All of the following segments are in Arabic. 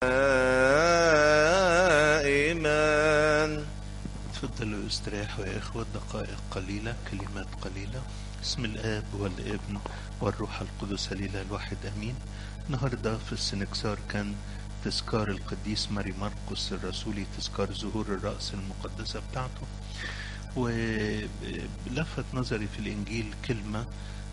دائما. تفضلوا استريحوا يا إخوة دقائق قليلة، كلمات قليلة. بسم الآب والابن والروح القدس الإله الواحد أمين. النهاردة في السنكسار كان تذكار القديس ماري مرقس الرسولي، تذكار ظهور الرأس المقدسة بتاعته. ولفت نظري في الإنجيل كلمة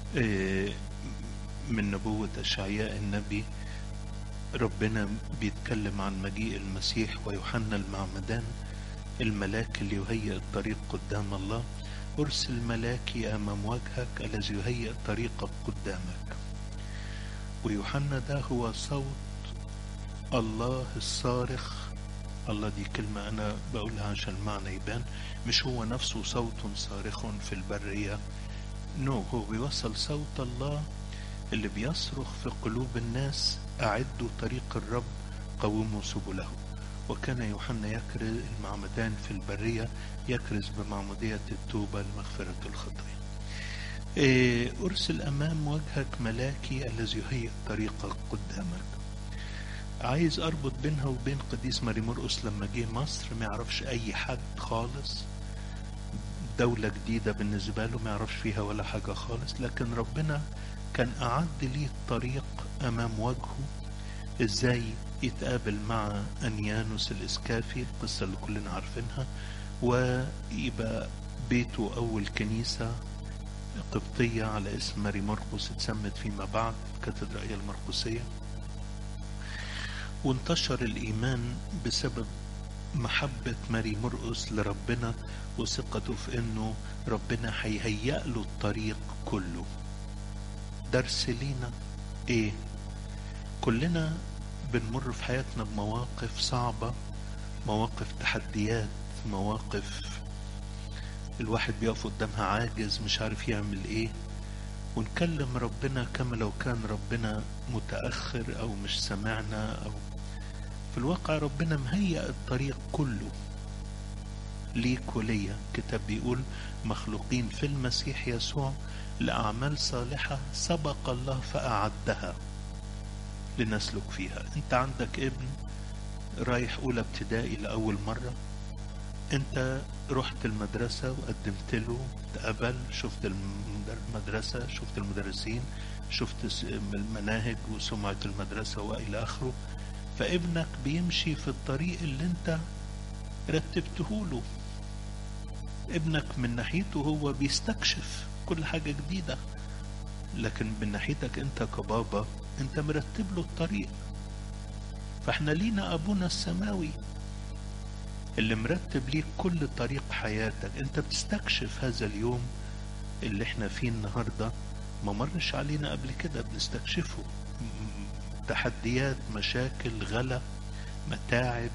من نبوة أشعياء النبي. ربنا بيتكلم عن مجيء المسيح ويوحنا المعمدان الملاك اللي يهيئ الطريق قدام الله. أرسل ملاكي أمام وجهك الذي يهيئ طريقك قدامك. ويوحنا ده هو صوت الله الصارخ. الله دي كلمة أنا بقولها عشان المعنى يبان، مش هو نفسه صوت صارخ في البرية، هو بيوصل صوت الله اللي بيصرخ في قلوب الناس: أعدوا طريق الرب، قوموا سبله. وكان يوحنا يكرز المعمدان في البرية، يكرز بمعمودية التوبة لمغفرة الخطايا. أرسل أمام وجهك ملاكي الذي يهيئ طريقك قدامك. عايز أربط بينها وبين قديس ماري مرقس لما جه مصر، ما يعرفش أي حد خالص، دولة جديدة بالنسبة له ما يعرفش فيها ولا حاجة خالص، لكن ربنا كان أعد ليه الطريق أمام وجهه. إزاي يتقابل مع أنيانوس الإسكافي، القصة اللي كلنا عارفينها، ويبقى بيته أول كنيسة قبطية على اسم ماري مرقس اتسمت فيما بعد الكاتدرائية المرقسية. وانتشر الإيمان بسبب محبة ماري مرقس لربنا وثقته في إنه ربنا هيهيأ له الطريق كله. درس لينا إيه؟ كلنا بنمر في حياتنا بمواقف صعبة، مواقف تحديات، مواقف الواحد بيقف قدامها عاجز مش عارف يعمل ايه، ونكلم ربنا كما لو كان ربنا متأخر او مش سمعنا، او في الواقع ربنا مهيأ الطريق كله ليك وليا. كتاب بيقول مخلوقين في المسيح يسوع لأعمال صالحة سبق الله فأعدها لنسلك فيها. انت عندك ابن رايح اولى ابتدائي لأول مرة، انت رحت المدرسة وقدمت له، تقبل، شفت المدرسة، شفت المدرسين، شفت المناهج وسمعة المدرسة وإلى آخره. فابنك بيمشي في الطريق اللي انت رتبته له. ابنك من ناحيته هو بيستكشف كل حاجة جديدة، لكن من ناحيتك انت كبابا انت مرتب له الطريق. فاحنا لينا ابونا السماوي اللي مرتب ليك كل طريق حياتك. انت بتستكشف هذا اليوم اللي احنا فيه النهاردة، ما مرش علينا قبل كده، بنستكشفه. تحديات، مشاكل، غلا، متاعب،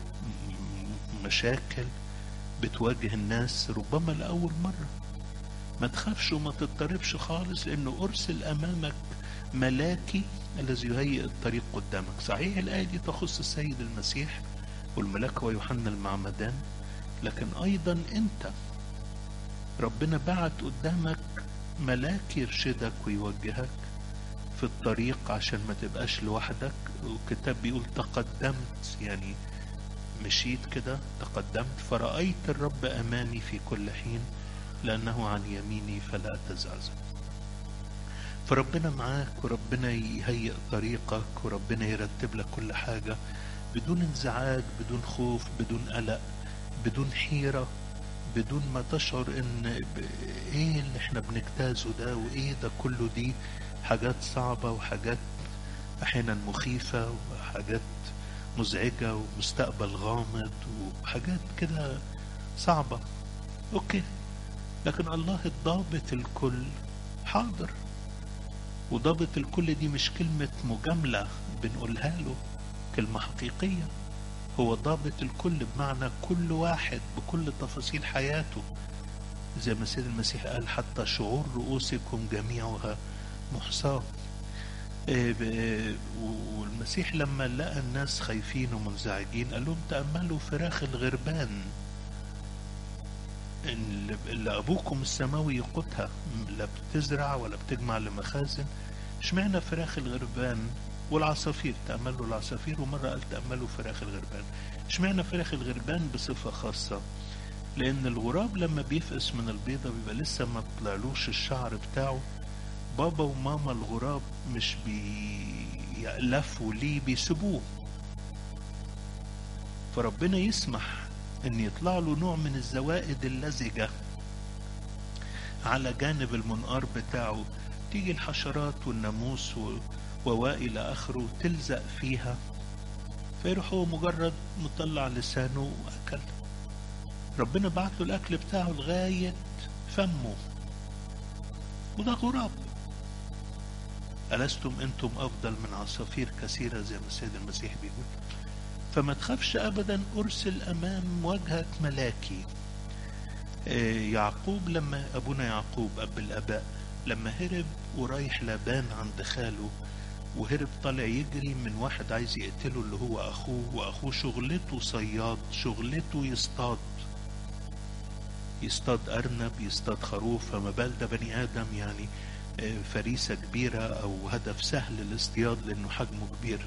مشاكل بتواجه الناس ربما لأول مرة. ما تخافش وما تضطربش خالص، لأنه أرسل أمامك ملاكي الذي يهيئ الطريق قدامك. صحيح الآية دي تخص السيد المسيح والملاك ويوحنا المعمدان، لكن أيضا أنت ربنا بعت قدامك ملاك يرشدك ويوجهك في الطريق عشان ما تبقاش لوحدك. والكتاب بيقول تقدمت، يعني مشيت كده، تقدمت فرأيت الرب أمامي في كل حين، لأنه عن يميني فلا تزعزع. فربنا معاك، وربنا يهيئ طريقك، وربنا يرتب لك كل حاجة بدون انزعاج، بدون خوف، بدون قلق، بدون حيرة، بدون ما تشعر ان ايه اللي احنا بنجتازه ده، وايه ده كله. دي حاجات صعبة وحاجات احيانا مخيفة وحاجات مزعجة ومستقبل غامض وحاجات كده صعبة. اوكي، لكن الله الضابط الكل حاضر. وضابط الكل دي مش كلمة مجاملة بنقولها له، كلمة حقيقية. هو ضابط الكل بمعنى كل واحد بكل تفاصيل حياته، زي ما سيد المسيح قال حتى شعور رؤوسكم جميعها محصاة. والمسيح لما لقى الناس خايفين ومنزعجين قال لهم تأملوا فراخ الغربان اللي أبوكم السماوي يقوتها، لا بتزرع ولا بتجمع لمخازن. اشمعنى فراخ الغربان والعصافير تأملوا العصافير، ومرة قال تأملوا فراخ الغربان. اشمعنى فراخ الغربان بصفة خاصة؟ لأن الغراب لما بيفقس من البيضة بيبقى لسه ما طلعلوش الشعر بتاعه، بابا وماما الغراب مش بيألفوا ليه، بيسيبوه. فربنا يسمح ان يطلع له نوع من الزوائد اللزجة على جانب المنقار بتاعه، تيجي الحشرات والناموس وإلى آخره تلزق فيها، فيروح هو مجرد مطلع لسانه وأكل. ربنا بعت له الأكل بتاعه لغاية فمه، وده غراب. ألستم أنتم أفضل من عصافير كثيرة زي ما السيد المسيح بيقول. فما تخافش أبدا، أرسل أمام وجهك ملاكي. يعقوب، لما أبونا يعقوب أب الآباء لما هرب ورايح لابان عند خاله، وهرب طالع يجري من واحد عايز يقتله اللي هو أخوه، وأخوه شغلته صياد، شغلته يصطاد أرنب، يصطاد خروف، فما بال ده بني آدم يعني فريسة كبيرة أو هدف سهل الاصطياد لأنه حجمه كبير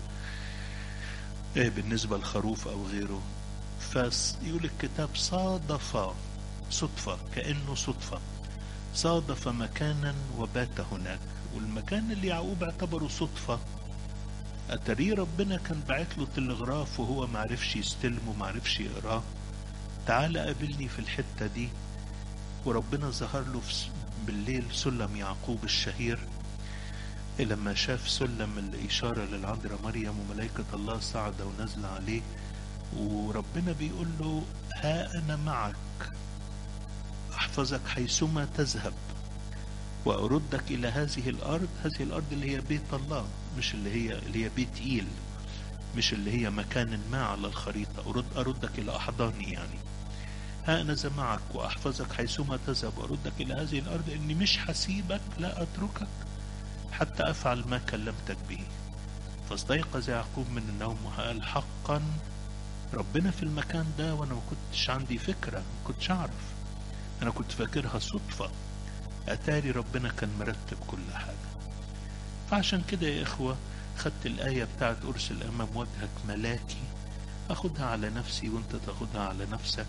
بالنسبة للخروف أو غيره. فيقول الكتاب صادف، صدفة، كأنه صدفة، صادف مكانا وبات هناك. والمكان اللي يعقوب اعتبره صدفة، أتريه ربنا كان باعت له تلغراف وهو معرفش يستلمه، معرفش يقراه، تعال قابلني في الحتة دي. وربنا ظهر له بالليل سلم يعقوب الشهير، لما شاف سلم الإشارة للعذراء مريم وملائكة الله صعدة ونزل عليه، وربنا بيقول له ها أنا معك، أحفظك حيثما تذهب، وأردك إلى هذه الأرض. هذه الأرض اللي هي بيت الله، مش اللي هي بيت إيل، مش اللي هي مكان ما على الخريطة. أردك إلى أحضاني يعني. ها أنا معك وأحفظك حيثما تذهب وأردك إلى هذه الأرض، إني مش حسيبك، لا أتركك حتى أفعل ما كلمتك به. فاستيقظ يعقوب من النوم وقال حقا ربنا في المكان ده، وأنا ما كنتش عندي فكرة، ما كنتش أعرف، أنا كنت فاكرها صدفة، أتاري ربنا كان مرتب كل حاجة. فعشان كده يا إخوة خدت الآية بتاعت أرسل أمام وجهك ملاكي، أخدها على نفسي وانت تاخدها على نفسك.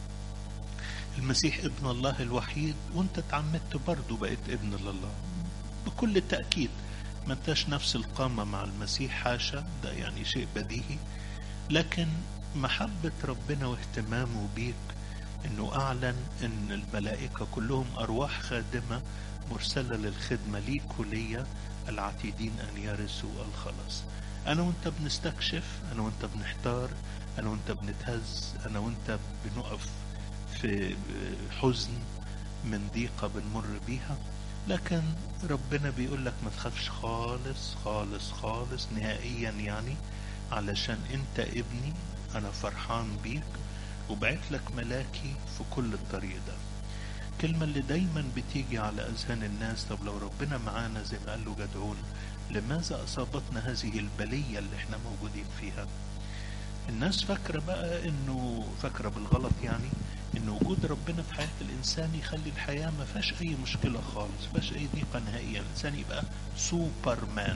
المسيح ابن الله الوحيد، وانت اتعمدت برضو بقيت ابن الله بكل تأكيد. ما انتش نفس القامة مع المسيح، حاشا، ده يعني شيء بديهي، لكن محبة ربنا واهتمامه بيك انه اعلن ان الملائكة كلهم ارواح خادمة مرسلة للخدمة ليك وليا، العتيدين ان يرثوا الخلاص. انا وانت بنستكشف، انا وانت بنحتار، انا وانت بنتهز، انا وانت بنقف في حزن من ضيقة بنمر بيها، لكن ربنا بيقول لك ما تخافش خالص خالص خالص نهائيا، يعني علشان انت ابني، انا فرحان بيك وبعت لك ملاكي في كل الطريق ده. كلمة اللي دايما بتيجي على اذهان الناس، طب لو ربنا معانا زي ما قال له جدعون، لماذا اصابتنا هذه البلية اللي احنا موجودين فيها؟ الناس فاكرة بقى انه، فاكرة بالغلط يعني، ان وجود ربنا في حياة الانسان يخلي الحياة ما فيهاش اي مشكلة خالص، ما فيهاش اي ضيقة نهائية، الانسان يبقى سوبرمان.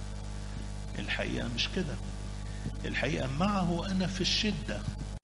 الحقيقة مش كده. الحقيقة معه انا في الشدة.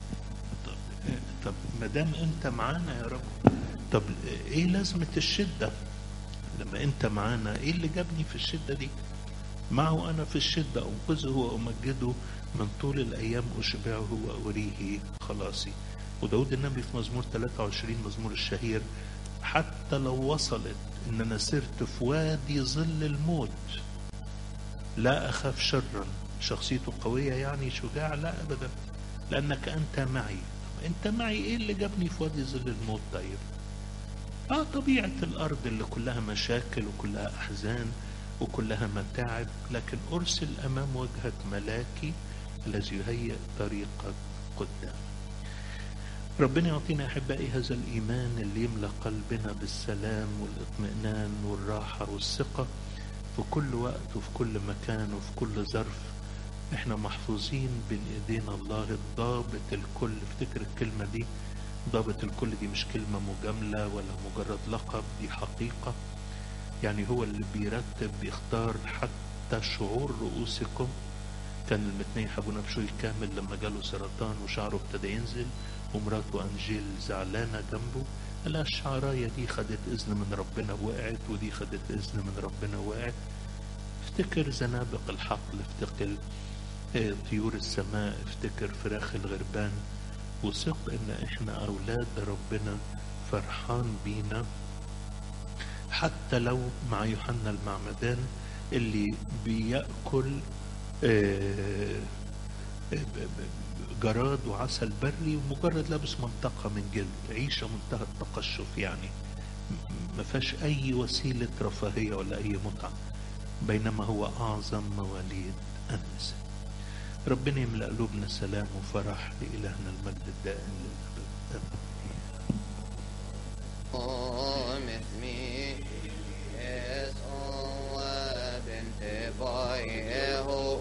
طب مدام انت معانا يا رب، طب ايه لازمة الشدة لما انت معانا؟ ايه اللي جابني في الشدة دي؟ معه انا في الشدة انقذه وامجده، من طول الايام اشبعه واريه خلاصي. وداود النبي في مزمور 23 مزمور الشهير، حتى لو وصلت ان انا سرت في وادي ظل الموت لا اخاف شرا. شخصيته قوية يعني شجاع؟ لا ابدا، لانك انت معي. انت معي، ايه اللي جابني في وادي ظل الموت؟ طيب طبيعة الارض اللي كلها مشاكل وكلها احزان وكلها متاعب، لكن ارسل امام وجهك ملاكي الذي يهيئ طريقك قدام. ربنا يعطينا أحبائي هذا الإيمان اللي يملأ قلبنا بالسلام والاطمئنان والراحة والثقة في كل وقت وفي كل مكان وفي كل ظرف. احنا محفوظين بين ايدينا الله الضابط الكل. افتكر الكلمة دي، ضابط الكل دي مش كلمة مجاملة ولا مجرد لقب، دي حقيقة. يعني هو اللي بيرتب، بيختار حتى شعور رؤوسكم. كان المتنين حبونا بشوي كامل لما جاله سرطان وشعره ابتدى ينزل ومراته أنجيل زعلانة جنبه، قال الشعراية دي خدت إذن من ربنا وقعت، ودي خدت إذن من ربنا وقعت. افتكر زنابق الحقل، افتكر طيور السماء، افتكر فراخ الغربان، وثق ان احنا اولاد ربنا فرحان بينا. حتى لو مع يوحنا المعمدان اللي بيأكل جراد وعسل بري ومجرد لابس منطقة من جلد، عيشة منتهى التقشف يعني، ما فيهاش اي وسيلة رفاهية ولا اي متعة، بينما هو اعظم مواليد النساء. ربنا يملأ قلوبنا سلام وفرح، لإلهنا المجد الدائم للأبد. آمين.